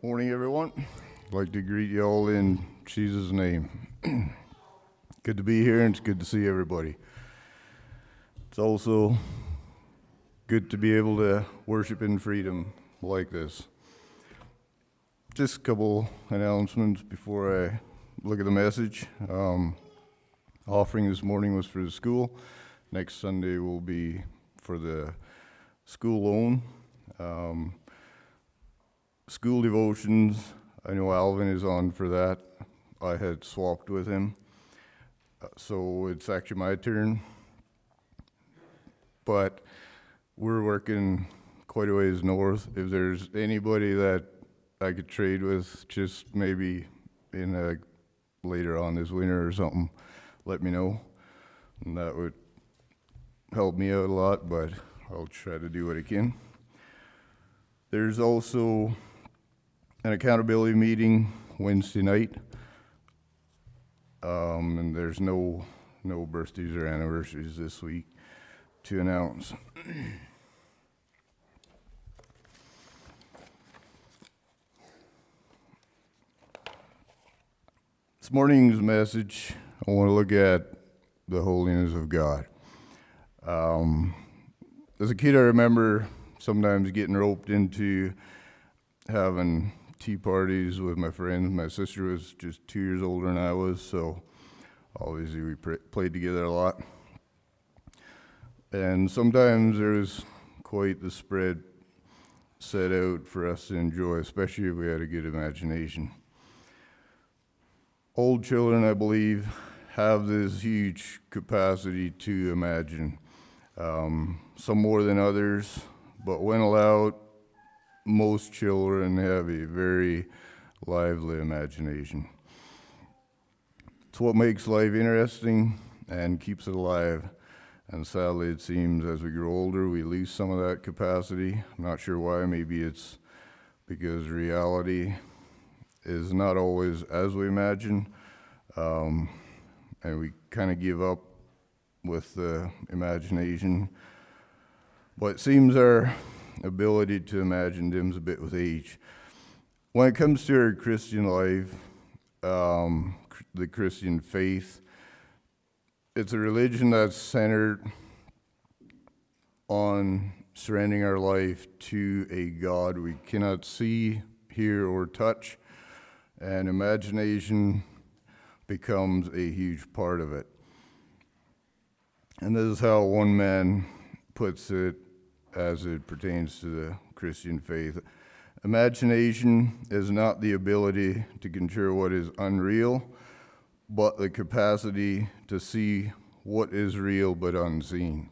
Morning, everyone. I'd like to greet you all in Jesus' name. Good to be here, and it's good to see everybody. It's also good to be able to worship in freedom like this. Just a couple announcements before I look at the message. Offering this morning was for the school. Next Sunday will be for the school loan. School devotions, I know Alvin is on for that. I had swapped with him. So it's actually my turn. But we're working quite a ways north. If there's anybody that I could trade with, just maybe later on this winter or something, let me know. And that would help me out a lot, but I'll try to do what I can. There's also an accountability meeting Wednesday night, and there's no birthdays or anniversaries this week to announce. This morning's message, I want to look at the holiness of God. As a kid, I remember sometimes getting roped into having tea parties with my friends. My sister was just 2 years older than I was, so obviously we played together a lot. And sometimes there was quite the spread set out for us to enjoy, especially if we had a good imagination. Old children, I believe, have this huge capacity to imagine, some more than others, but when allowed, most children have a very lively imagination. It's what makes life interesting and keeps it alive. And sadly, it seems as we grow older, we lose some of that capacity. I'm not sure why. Maybe it's because reality is not always as we imagine, and we kind of give up with the imagination. But it seems our ability to imagine dims a bit with age. When it comes to our Christian life, the Christian faith, it's a religion that's centered on surrendering our life to a God we cannot see, hear, or touch, and imagination becomes a huge part of it. And this is how one man puts it as it pertains to the Christian faith. Imagination is not the ability to control what is unreal, but the capacity to see what is real but unseen.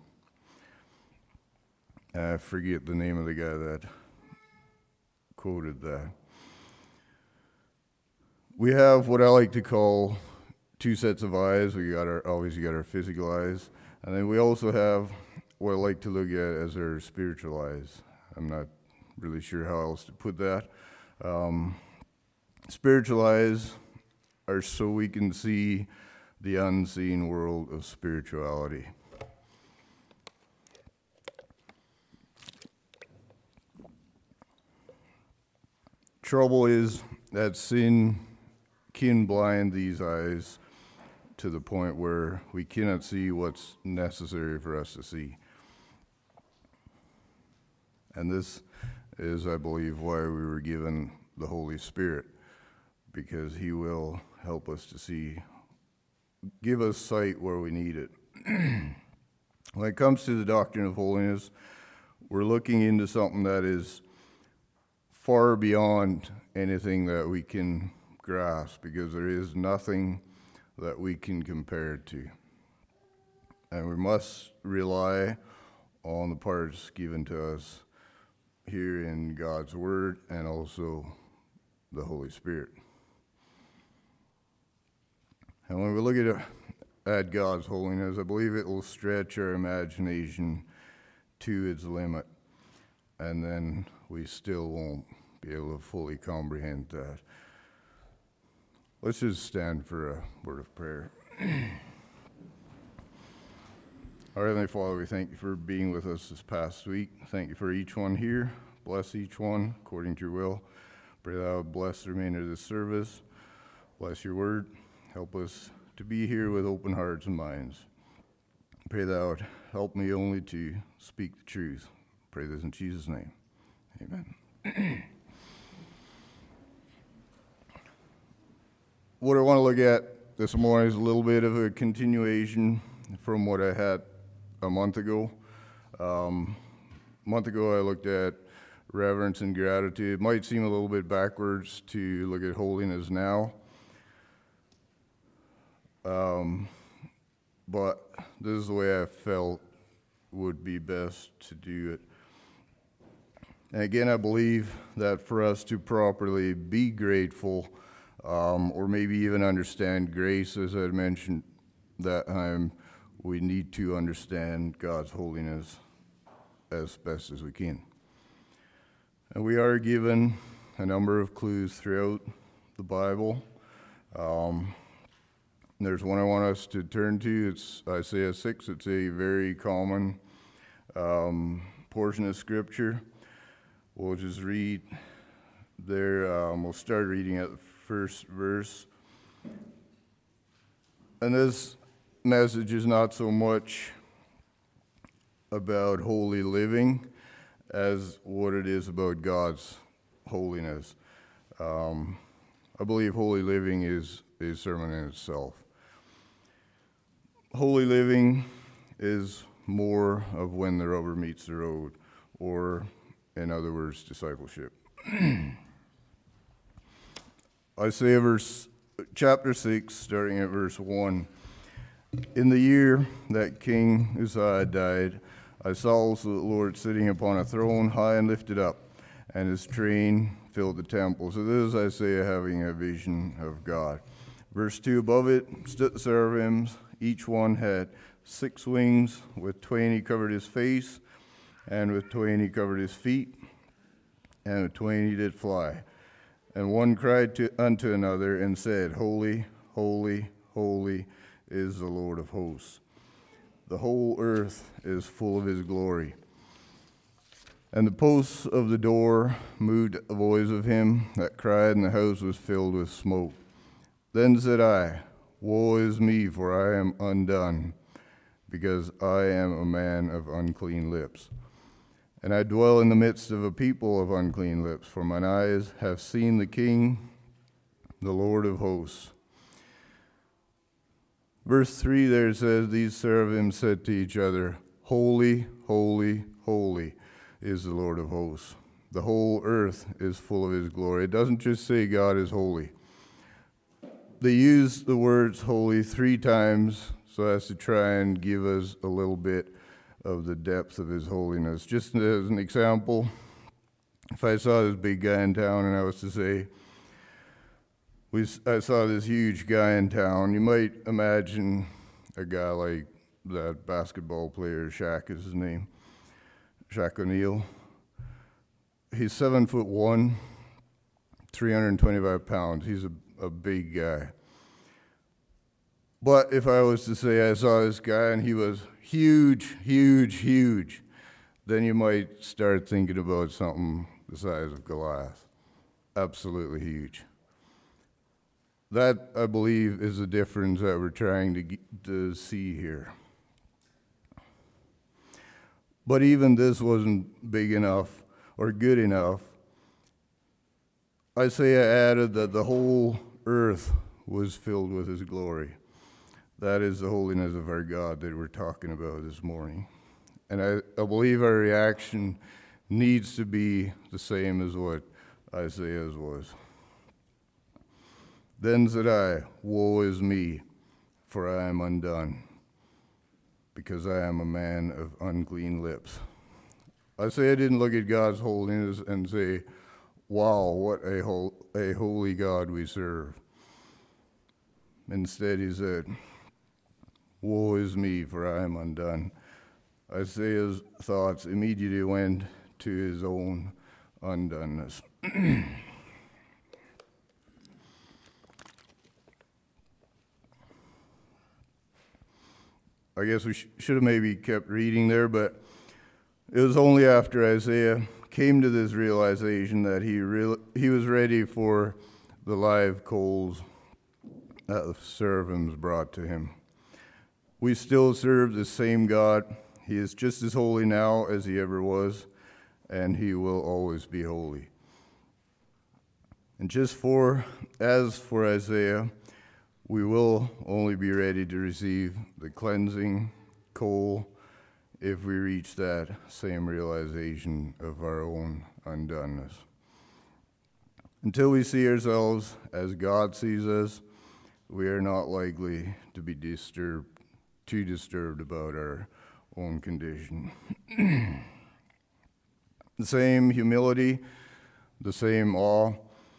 I forget the name of the guy that quoted that. We have what I like to call two sets of eyes. We got our physical eyes, and then we also have what I like to look at as our spiritual eyes. I'm not really sure how else to put that. Spiritual eyes are so we can see the unseen world of spirituality. Trouble is that sin can blind these eyes to the point where we cannot see what's necessary for us to see. And this is, I believe, why we were given the Holy Spirit, because He will help us to see, give us sight where we need it. When it comes to the doctrine of holiness, we're looking into something that is far beyond anything that we can grasp, because there is nothing that we can compare it to. And we must rely on the parts given to us here in God's Word and also the Holy Spirit. And when we look at God's holiness, I believe it will stretch our imagination to its limit, and then we still won't be able to fully comprehend that. Let's just stand for a word of prayer. Our Heavenly Father, we thank you for being with us this past week. Thank you for each one here. Bless each one according to your will. Pray thou would bless the remainder of this service. Bless your word. Help us to be here with open hearts and minds. Pray thou would help me only to speak the truth. Pray this in Jesus' name. Amen. What I want to look at this morning is a little bit of a continuation from what I had a month ago. A month ago I looked at reverence and gratitude. It might seem a little bit backwards to look at holiness now. But this is the way I felt would be best to do it. And again, I believe that for us to properly be grateful, or maybe even understand grace, as I had mentioned that time, we need to understand God's holiness as best as we can. And we are given a number of clues throughout the Bible. There's one I want us to turn to. It's Isaiah 6. It's a very common portion of Scripture. We'll just read there. We'll start reading at the first verse. And this message is not so much about holy living as what it is about God's holiness. I believe holy living is a sermon in itself. Holy living is more of when the rubber meets the road, or in other words, discipleship. Isaiah chapter 6, starting at verse 1. In the year that King Uzziah died, I saw also the Lord sitting upon a throne high and lifted up, and his train filled the temple. So this is Isaiah having a vision of God. Verse 2, above it stood the seraphims. Each one had 6 wings. With 20 he covered his face, and with 20 he covered his feet, and with 20 he did fly. And one cried unto another and said, Holy, holy, holy is the Lord of hosts. The whole earth is full of his glory. And the posts of the door moved at the voice of him that cried, and the house was filled with smoke. Then said I, Woe is me, for I am undone, because I am a man of unclean lips. And I dwell in the midst of a people of unclean lips, for mine eyes have seen the King, the Lord of hosts. Verse 3 there says, These seraphim said to each other, Holy, holy, holy is the Lord of hosts. The whole earth is full of his glory. It doesn't just say God is holy. They use the words holy 3 times so as to try and give us a little bit of the depth of his holiness. Just as an example, if I saw this big guy in town and I was to say, I saw this huge guy in town, you might imagine a guy like that basketball player, Shaq is his name, Shaq O'Neal. He's 7'1", 325 pounds. He's a big guy. But if I was to say I saw this guy and he was huge, huge, huge, then you might start thinking about something the size of Goliath. Absolutely huge. That, I believe, is the difference that we're trying to see here. But even this wasn't big enough or good enough. Isaiah added that the whole earth was filled with his glory. That is the holiness of our God that we're talking about this morning. And I believe our reaction needs to be the same as what Isaiah's was. Then said I, Woe is me, for I am undone, because I am a man of unclean lips. Isaiah didn't look at God's holiness and say, Wow, what a holy God we serve. Instead, he said, Woe is me, for I am undone. Isaiah's thoughts immediately went to his own undoneness. I guess we should have maybe kept reading there, but it was only after Isaiah came to this realization that he was ready for the live coals that the seraphims brought to him. We still serve the same God. He is just as holy now as he ever was, and he will always be holy. And as for Isaiah, we will only be ready to receive the cleansing coal if we reach that same realization of our own undoneness. Until we see ourselves as God sees us, we are not likely to be too disturbed about our own condition. The same humility, the same awe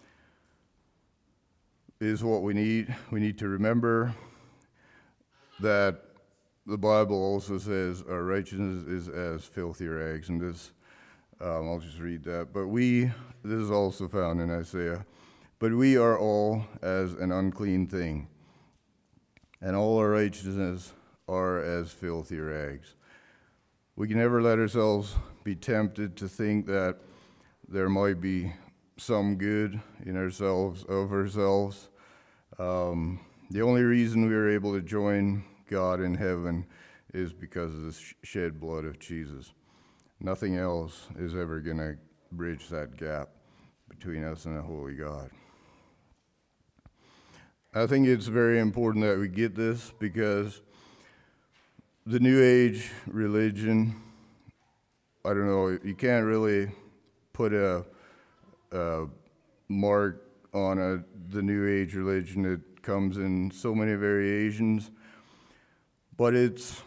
is what we need. We need to remember that the Bible also says our righteousness is as filthy rags, and this, I'll just read that. This is also found in Isaiah. But we are all as an unclean thing, and all our righteousness are as filthy rags. We can never let ourselves be tempted to think that there might be some good in ourselves, of ourselves. The only reason we are able to join God in heaven is because of the shed blood of Jesus. Nothing else is ever going to bridge that gap between us and a holy God. I think it's very important that we get this, because the New Age religion, I don't know, you can't really put a mark on the New Age religion. It comes in so many variations. But it's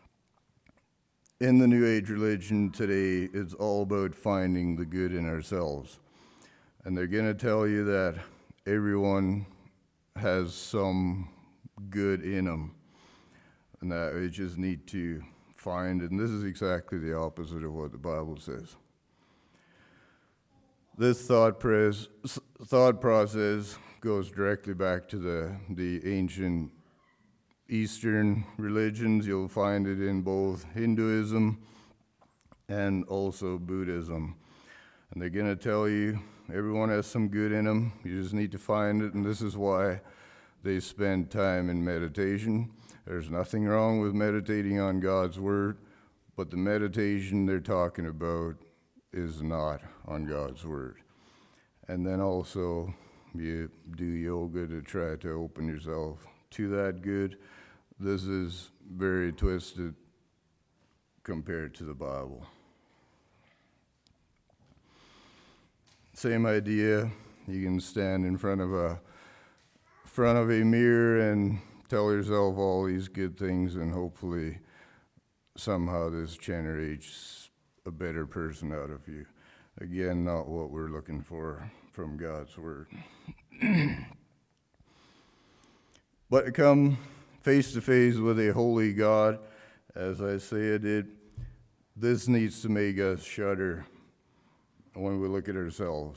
in the New Age religion today, it's all about finding the good in ourselves. And they're going to tell you that everyone has some good in them, and that we just need to find, and this is exactly the opposite of what the Bible says. This thought process goes directly back to the ancient Eastern religions. You'll find it in both Hinduism and also Buddhism. And they're going to tell you everyone has some good in them. You just need to find it, and this is why they spend time in meditation. There's nothing wrong with meditating on God's Word, but the meditation they're talking about is not on God's Word. And then also, you do yoga to try to open yourself to that good. This is very twisted compared to the Bible. Same idea. You can stand in front of a mirror and tell yourself all these good things, and hopefully somehow this generates a better person out of you. Again, not what we're looking for from God's Word. But to come face to face with a holy God, as Isaiah did, this needs to make us shudder when we look at ourselves.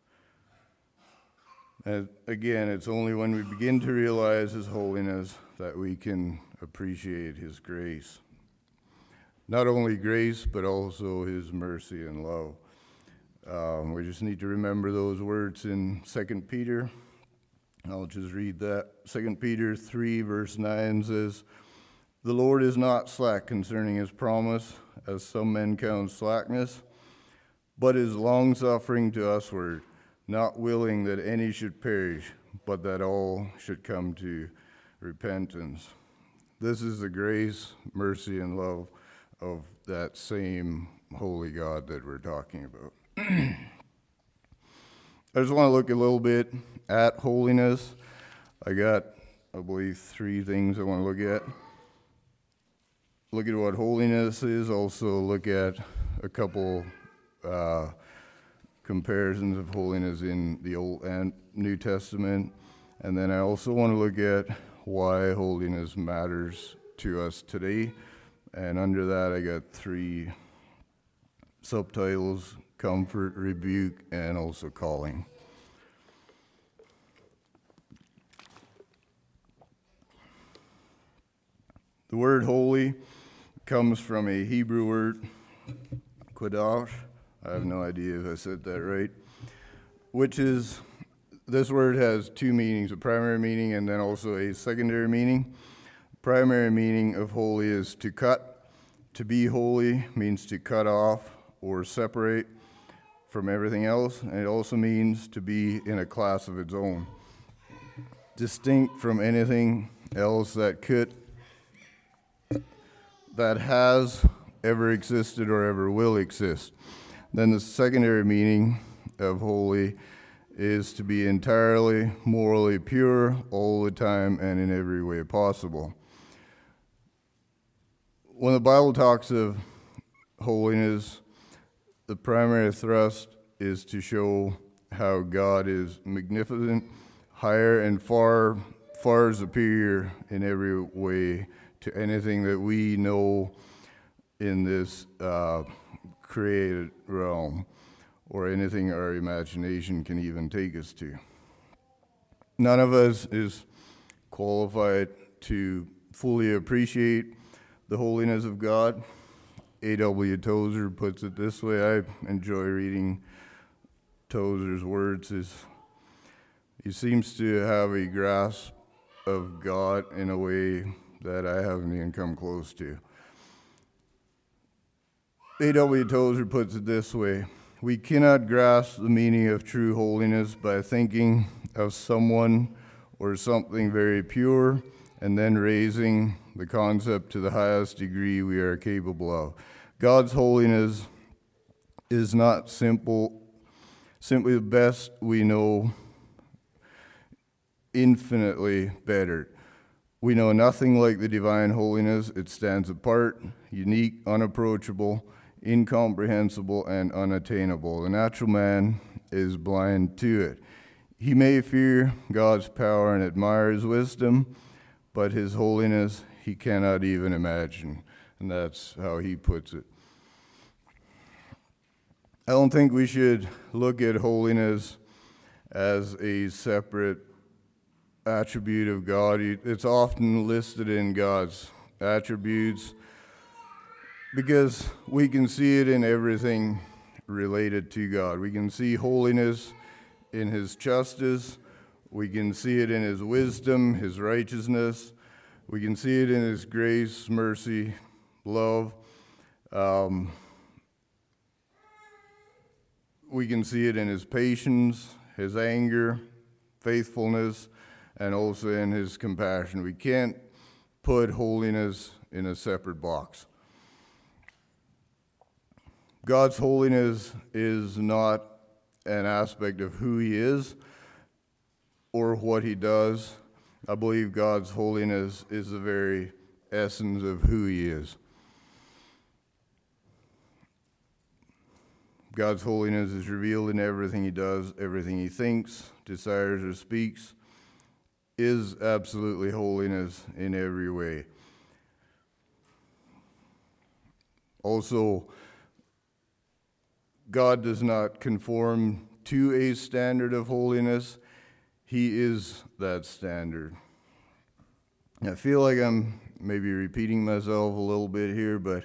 And again, it's only when we begin to realize His holiness that we can appreciate His grace. Not only grace, but also His mercy and love. We just need to remember those words in 2 Peter. I'll just read that. 2 Peter 3, verse 9 says, "The Lord is not slack concerning His promise, as some men count slackness, but is long-suffering to usward, not willing that any should perish, but that all should come to repentance." This is the grace, mercy, and love of that same holy God that we're talking about. I just want to look a little bit at holiness. I believe, 3 things I want to look at. Look at what holiness is. Also look at a couple comparisons of holiness in the Old and New Testament. And then I also want to look at why holiness matters to us today. And under that, I got 3 subtitles: comfort, rebuke, and also calling. The word holy comes from a Hebrew word, Kodash. I have no idea if I said that right. Which is, this word has two meanings, a primary meaning and then also a secondary meaning. Primary meaning of holy is to cut. To be holy means to cut off or separate from everything else, and it also means to be in a class of its own, distinct from anything else that has ever existed or ever will exist. Then the secondary meaning of holy is to be entirely morally pure all the time and in every way possible. When the Bible talks of holiness, the primary thrust is to show how God is magnificent, higher and far, far superior in every way to anything that we know in this created realm, or anything our imagination can even take us to. None of us is qualified to fully appreciate the holiness of God. A.W. Tozer puts it this way. I enjoy reading Tozer's words. He seems to have a grasp of God in a way that I haven't even come close to. A.W. Tozer puts it this way: we cannot grasp the meaning of true holiness by thinking of someone or something very pure and then raising the concept to the highest degree we are capable of. God's holiness is not simply the best we know, infinitely better. We know nothing like the divine holiness. It stands apart, unique, unapproachable, incomprehensible, and unattainable. The natural man is blind to it. He may fear God's power and admire his wisdom, but his holiness he cannot even imagine. And that's how he puts it. I don't think we should look at holiness as a separate attribute of God. It's often listed in God's attributes because we can see it in everything related to God. We can see holiness in his justice. We can see it in his wisdom, his righteousness. We can see it in his grace, mercy, love. We can see it in his patience, his anger, faithfulness, and also in his compassion. We can't put holiness in a separate box. God's holiness is not an aspect of who he is or what he does. I believe God's holiness is the very essence of who he is. God's holiness is revealed in everything he does, everything he thinks, desires, or speaks, is absolutely holiness in every way. Also, God does not conform to a standard of holiness. He is that standard. I feel like I'm maybe repeating myself a little bit here, but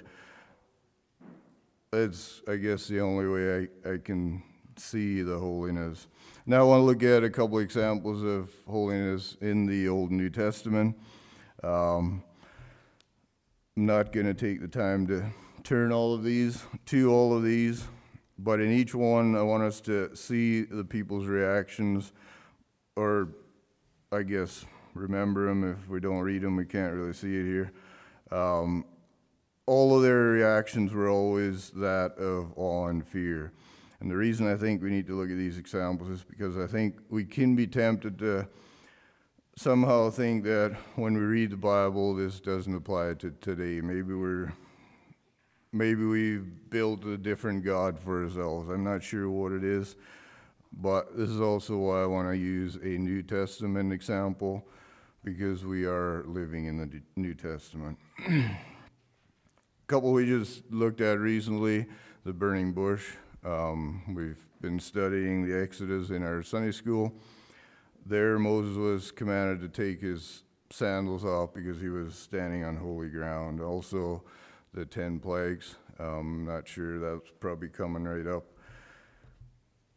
it's, I guess, the only way I can see the holiness. Now I want to look at a couple examples of holiness in the Old and New Testament. I'm not going to take the time to turn all of these, but in each one I want us to see the people's reactions, or I guess remember them. If we don't read them, we can't really see it here. All of their reactions were always that of awe and fear. And the reason I think we need to look at these examples is because I think we can be tempted to somehow think that when we read the Bible, this doesn't apply to today. Maybe we've built a different God for ourselves. I'm not sure what it is, but this is also why I want to use a New Testament example, because we are living in the New Testament. Couple we just looked at recently, the burning bush. We've been studying the Exodus in our Sunday school. There, Moses was commanded to take his sandals off because he was standing on holy ground. Also, the 10 plagues. I'm not sure, that's probably coming right up.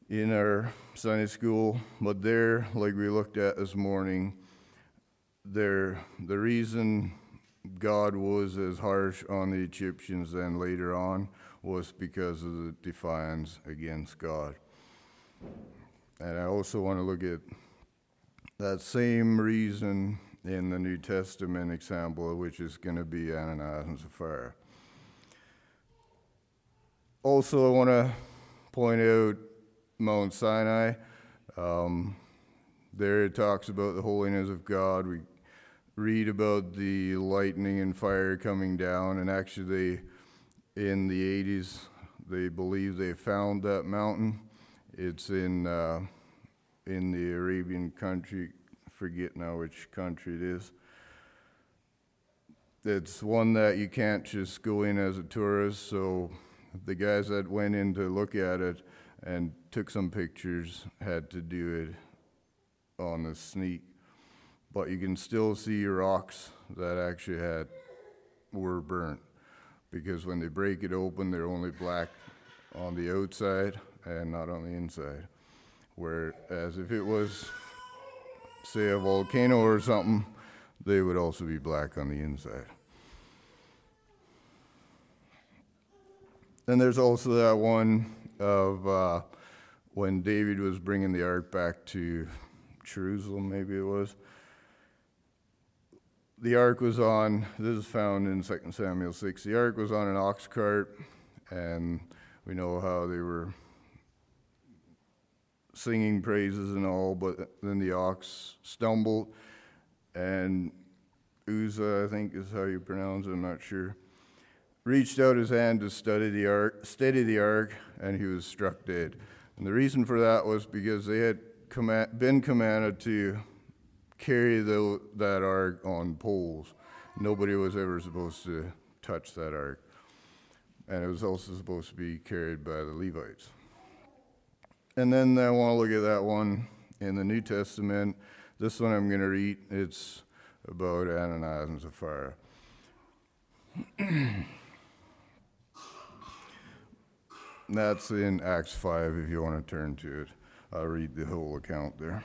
in our Sunday school, but there, like we looked at this morning, the reason God was as harsh on the Egyptians then later on was because of the defiance against God. And I also want to look at that same reason in the New Testament example, which is going to be Ananias and Sapphira. Also, I want to point out Mount Sinai. There it talks about the holiness of God. We read about the lightning and fire coming down, and actually in the 80s, they believe they found that mountain. It's in the Arabian country, forget now which country it is. It's one that you can't just go in as a tourist, so the guys that went in to look at it and took some pictures had to do it on a sneak. But you can still see rocks that actually were burnt, because when they break it open, they're only black on the outside and not on the inside. Whereas if it was, say, a volcano or something, they would also be black on the inside. Then there's also that one of when David was bringing the ark back to Jerusalem, maybe it was. The ark was on, this is found in 2 Samuel 6, the ark was on an ox cart, and we know how they were singing praises and all, but then the ox stumbled, and Uzzah, I think is how you pronounce it, I'm not sure, reached out his hand to steady the ark, and he was struck dead. And the reason for that was because they had been commanded to carry that ark on poles. Nobody was ever supposed to touch that ark. And it was also supposed to be carried by the Levites. And then I want to look at that one in the New Testament. This one I'm going to read. It's about Ananias and Sapphira. That's in Acts 5 if you want to turn to it. I'll read the whole account there.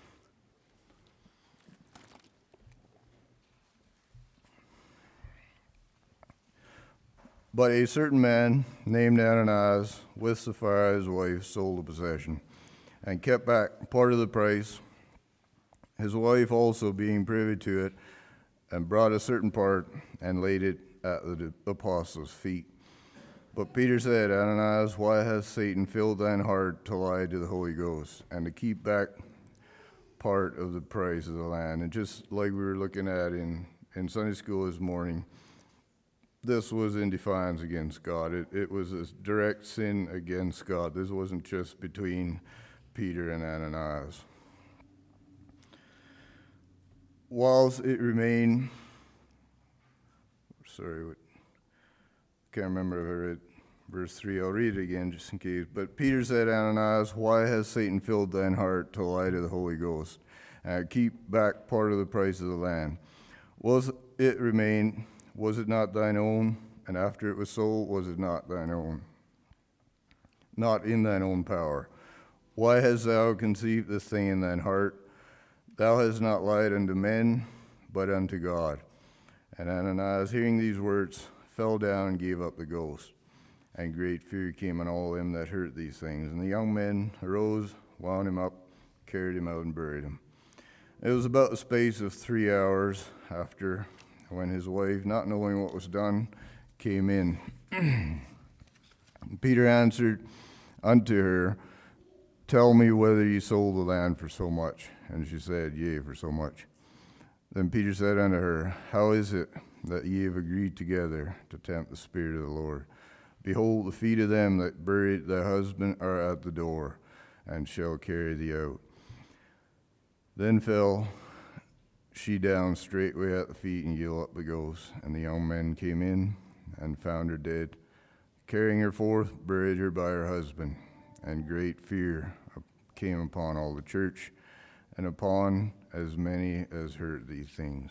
But a certain man named Ananias, with Sapphira his wife, sold a possession, and kept back part of the price, his wife also being privy to it, and brought a certain part and laid it at the apostles' feet. But Peter said, Ananias, why has Satan filled thine heart to lie to the Holy Ghost, and to keep back part of the price of the land? And just like we were looking at in Sunday school this morning, this was in defiance against God. It was a direct sin against God. This wasn't just between Peter and Ananias. Whilst it remained, can't remember if I read verse 3. I'll read it again just in case. But Peter said, Ananias, why has Satan filled thine heart to lie to the Holy Ghost, and keep back part of the price of the land? Was it not thine own? And after it was sold, was it not thine own? Not in thine own power. Why hast thou conceived this thing in thine heart? Thou hast not lied unto men, but unto God. And Ananias, hearing these words, fell down and gave up the ghost. And great fear came on all them that heard these things. And the young men arose, wound him up, carried him out, and buried him. It was about the space of 3 hours after, when his wife, not knowing what was done, came in. Peter answered unto her, Tell me whether ye sold the land for so much. And she said, Yea, for so much. Then Peter said unto her, How is it that ye have agreed together to tempt the Spirit of the Lord? Behold, the feet of them that buried thy husband are at the door, and shall carry thee out. Then fell she down straightway at the feet and yielded up the ghost. And the young men came in and found her dead. Carrying her forth, buried her by her husband. And great fear came upon all the church, and upon as many as heard these things.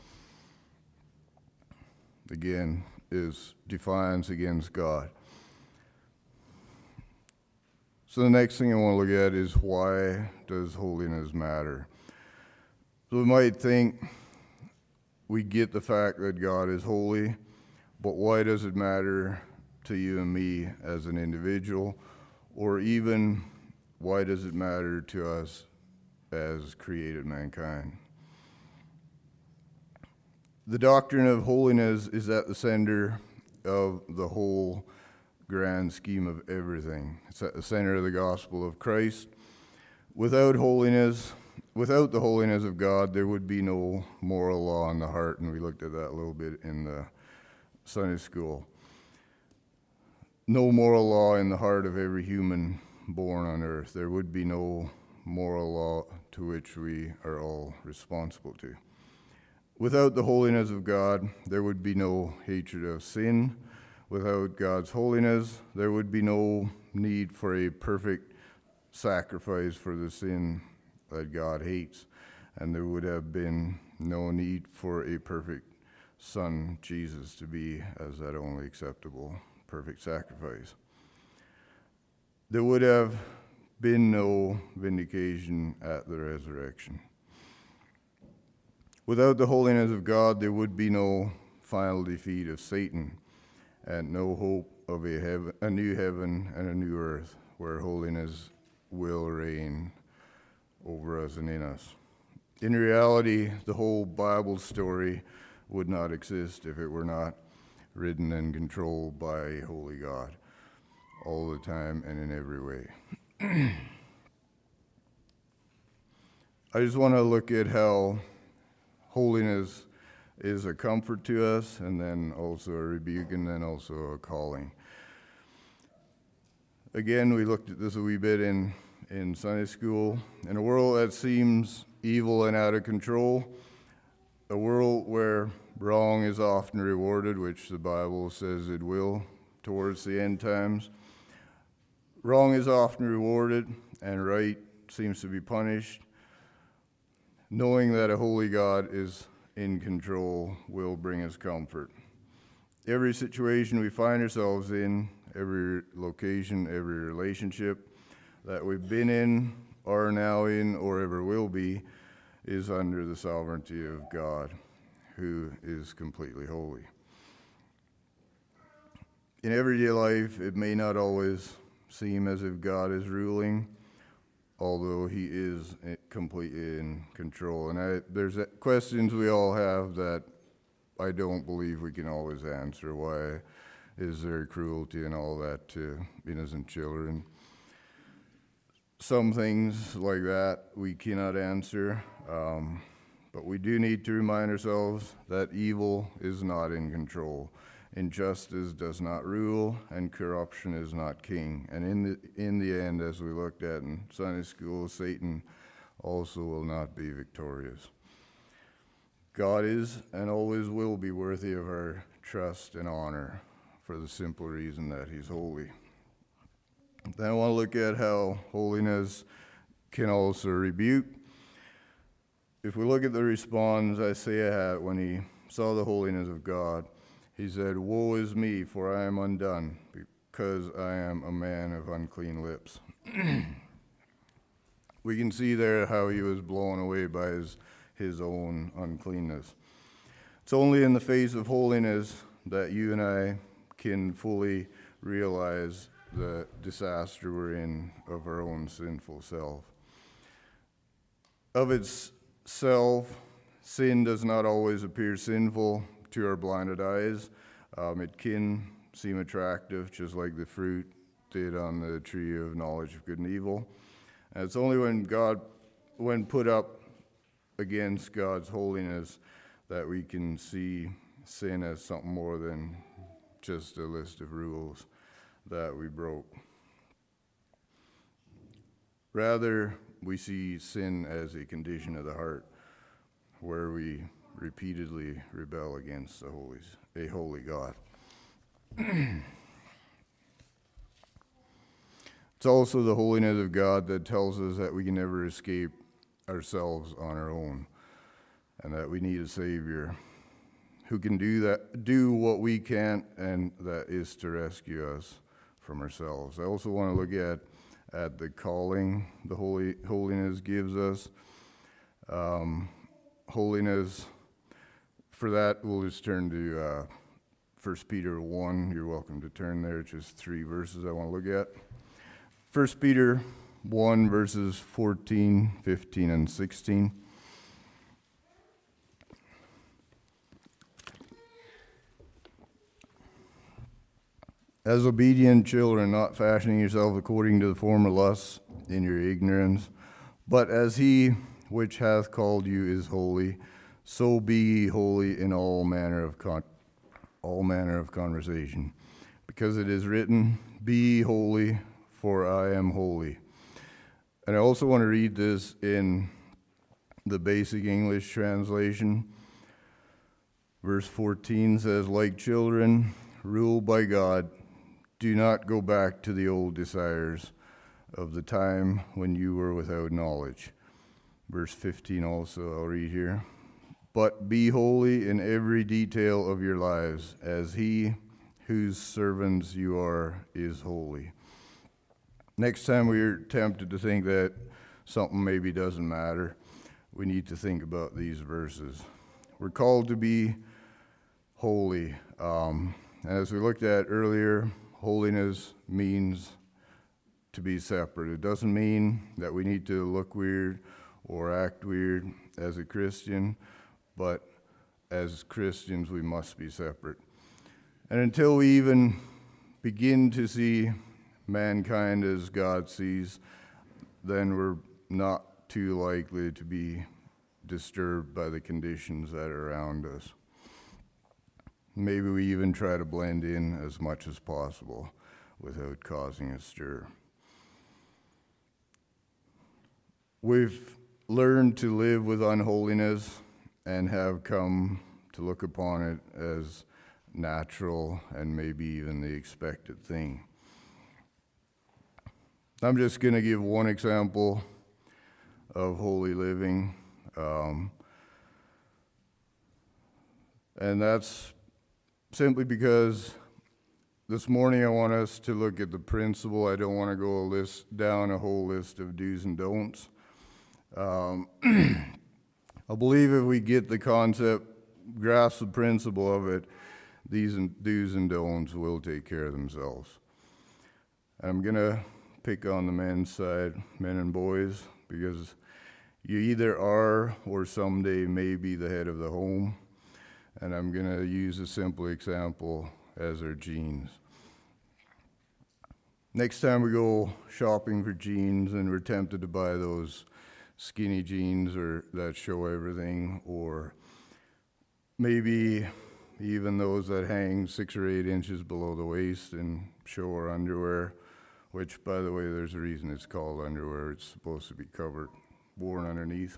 Again, is defiance against God. So the next thing I want to look at is, why does holiness matter? So we might think we get the fact that God is holy, but why does it matter to you and me as an individual? Or even, why does it matter to us as created mankind? The doctrine of holiness is at the center of the whole grand scheme of everything. It's at the center of the gospel of Christ. Without the holiness of God, there would be no moral law in the heart, and we looked at that a little bit in the Sunday school. No moral law in the heart of every human born on earth. There would be no moral law to which we are all responsible to. Without the holiness of God, there would be no hatred of sin. Without God's holiness, there would be no need for a perfect sacrifice for the sin that God hates, and there would have been no need for a perfect Son, Jesus, to be as that only acceptable, perfect sacrifice. There would have been no vindication at the resurrection. Without the holiness of God, there would be no final defeat of Satan, and no hope of a new heaven and a new earth where holiness will reign over us and in us. In reality, the whole Bible story would not exist if it were not written and controlled by a holy God all the time and in every way. I just want to look at how holiness is a comfort to us, and then also a rebuke, and then also a calling. Again, we looked at this a wee bit in Sunday school. In a world that seems evil and out of control, a world where wrong is often rewarded, which the Bible says it will towards the end times, wrong is often rewarded and right seems to be punished. Knowing that a holy God is in control will bring us comfort. Every situation we find ourselves in, every location, every relationship that we've been in, are now in, or ever will be, is under the sovereignty of God, who is completely holy. In everyday life, it may not always seem as if God is ruling, although he is completely in control. And there's questions we all have that I don't believe we can always answer. Why is there cruelty and all that to innocent children? Some things like that we cannot answer, but we do need to remind ourselves that evil is not in control. Injustice does not rule, and corruption is not king. And in the end, as we looked at in Sunday school, Satan also will not be victorious. God is and always will be worthy of our trust and honor for the simple reason that he's holy. Then I want to look at how holiness can also rebuke. If we look at the response Isaiah had when he saw the holiness of God, he said, "Woe is me, for I am undone, because I am a man of unclean lips." We can see there how he was blown away by his own uncleanness. It's only in the face of holiness that you and I can fully realize the disaster we're in of our own sinful self. Of itself, sin does not always appear sinful to our blinded eyes. It can seem attractive, just like the fruit did on the tree of knowledge of good and evil. And it's only when put up against God's holiness, that we can see sin as something more than just a list of rules that we broke. Rather, we see sin as a condition of the heart, where we repeatedly rebel against a holy God. It's also the holiness of God that tells us that we can never escape ourselves on our own, and that we need a Savior who can do what we can't, and that is to rescue us from ourselves. I also want to look at at the calling the holiness gives us. Holiness, for that, we'll just turn to 1 Peter 1. You're welcome to turn there. It's just 3 verses I want to look at. 1 Peter 1, verses 14, 15, and 16. As obedient children, not fashioning yourselves according to the former lusts in your ignorance, but as he which hath called you is holy, so be ye holy in all manner of conversation. Because it is written, be ye holy, for I am holy. And I also want to read this in the Basic English translation. Verse 14 says, like children, ruled by God, do not go back to the old desires of the time when you were without knowledge. Verse 15 also, I'll read here. But be holy in every detail of your lives, as he whose servants you are is holy. Next time we're tempted to think that something maybe doesn't matter, we need to think about these verses. We're called to be holy. As we looked at earlier, holiness means to be separate. It doesn't mean that we need to look weird or act weird as a Christian, but as Christians we must be separate. And until we even begin to see mankind as God sees, then we're not too likely to be disturbed by the conditions that are around us. Maybe we even try to blend in as much as possible without causing a stir. We've learned to live with unholiness and have come to look upon it as natural and maybe even the expected thing. I'm just going to give one example of holy living, and that's simply because this morning I want us to look at the principle. I don't want to go down a whole list of do's and don'ts. I believe if we get the concept, grasp the principle of it, these do's and don'ts will take care of themselves. I'm going to pick on the men's side, men and boys, because you either are or someday may be the head of the home. And I'm going to use a simple example as our jeans. Next time we go shopping for jeans and we're tempted to buy those skinny jeans or that show everything, or maybe even those that hang 6 or 8 inches below the waist and show our underwear, which, by the way, there's a reason it's called underwear. It's supposed to be covered, worn underneath.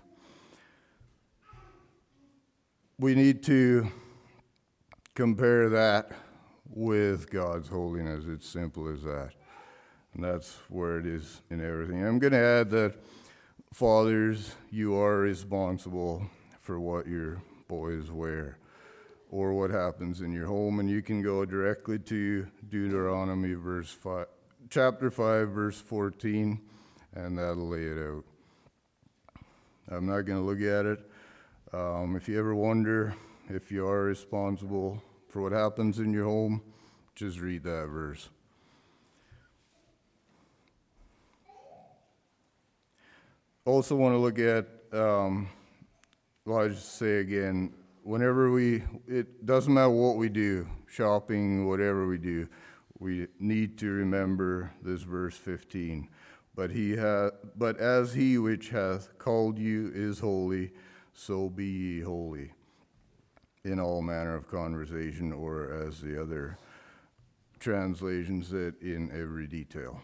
We need to compare that with God's holiness. It's simple as that. And that's where it is in everything. I'm going to add that, fathers, you are responsible for what your boys wear or what happens in your home. And you can go directly to Deuteronomy chapter 5, verse 14, and that'll lay it out. I'm not going to look at it. If you ever wonder if you are responsible for what happens in your home, just read that verse. Also want to look at, I just say again, whenever it doesn't matter what we do, shopping, whatever we do, we need to remember this verse 15. But as he which hath called you is holy, so be ye holy in all manner of conversation, or as the other translations said, in every detail.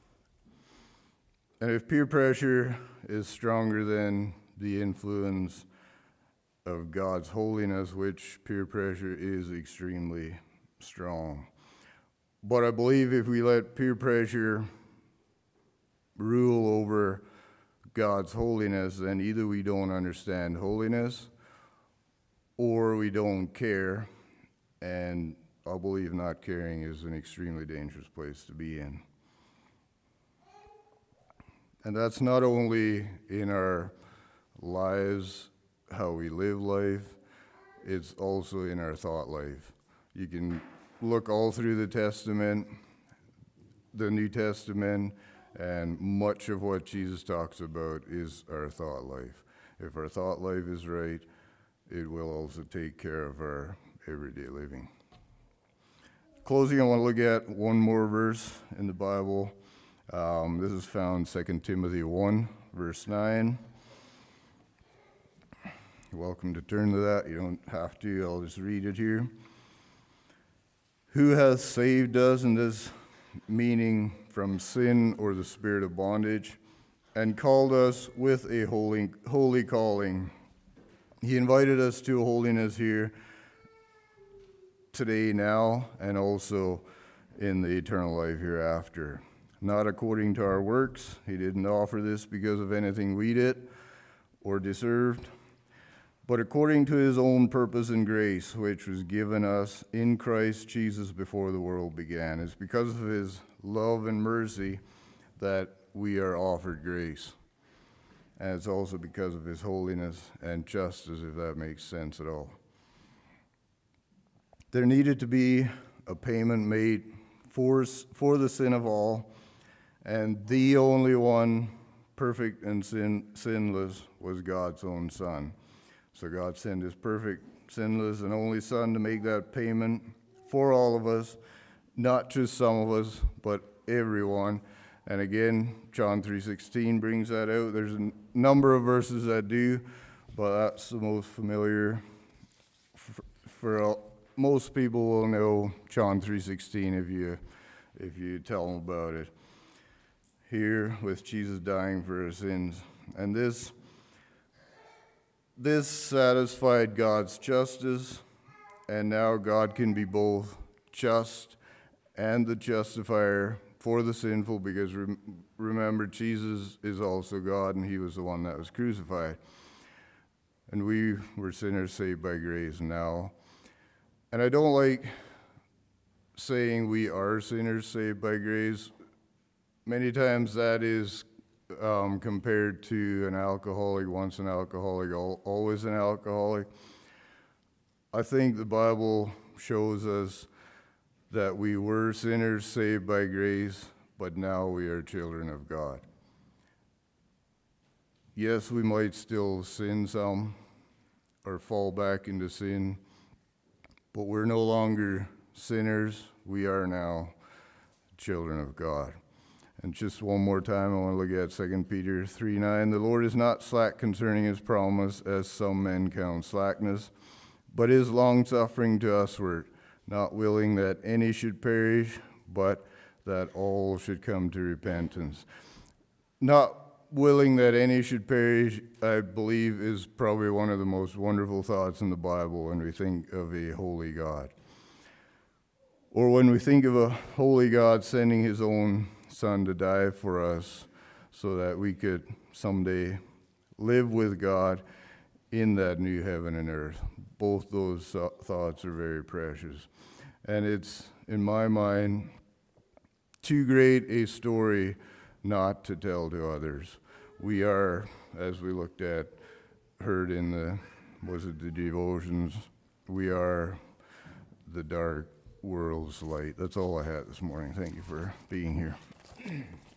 And if peer pressure is stronger than the influence of God's holiness, which peer pressure is extremely strong. But I believe if we let peer pressure rule over God's holiness, then either we don't understand holiness or we don't care, and I believe not caring is an extremely dangerous place to be in. And that's not only in our lives, how we live life, it's also in our thought life. You can look all through the Testament, the New Testament, and much of what Jesus talks about is our thought life. If our thought life is right, it will also take care of our everyday living. Closing, I want to look at one more verse in the Bible. This is found 2 Timothy 1, verse 9. You're welcome to turn to that. You don't have to. I'll just read it here. Who hath saved us, in this meaning from sin or the spirit of bondage, and called us with a holy calling. He invited us to holiness here today, now, and also in the eternal life hereafter. Not according to our works. He didn't offer this because of anything we did or deserved, but according to his own purpose and grace, which was given us in Christ Jesus before the world began. It's because of his love and mercy that we are offered grace. And it's also because of his holiness and justice, if that makes sense at all. There needed to be a payment made for the sin of all, and the only one perfect and sinless was God's own Son. So God sent his perfect, sinless, and only Son to make that payment for all of us, not just some of us, but everyone. And again, John 3:16 brings that out. There's a number of verses that do, but that's the most familiar. Most people will know John 3:16 if you tell them about it. Here, with Jesus dying for our sins. And this satisfied God's justice, and now God can be both just and the justifier for the sinful, because remember, Jesus is also God, and he was the one that was crucified. And we were sinners saved by grace now. And I don't like saying we are sinners saved by grace. Many times that is compared to an alcoholic, once an alcoholic, always an alcoholic. I think the Bible shows us that we were sinners saved by grace, but now we are children of God. Yes, we might still sin some or fall back into sin, but we're no longer sinners. We are now children of God. And just one more time, I want to look at 2 Peter 3:9. The Lord is not slack concerning his promise, as some men count slackness, but is long-suffering to usward, not willing that any should perish, but that all should come to repentance. Not willing that any should perish, I believe, is probably one of the most wonderful thoughts in the Bible when we think of a holy God. Or when we think of a holy God sending his own Son to die for us so that we could someday live with God in that new heaven and earth. Both those thoughts are very precious. And it's, in my mind, too great a story not to tell to others. We are, as we heard in the devotions, we are the dark world's light. That's all I had this morning. Thank you for being here.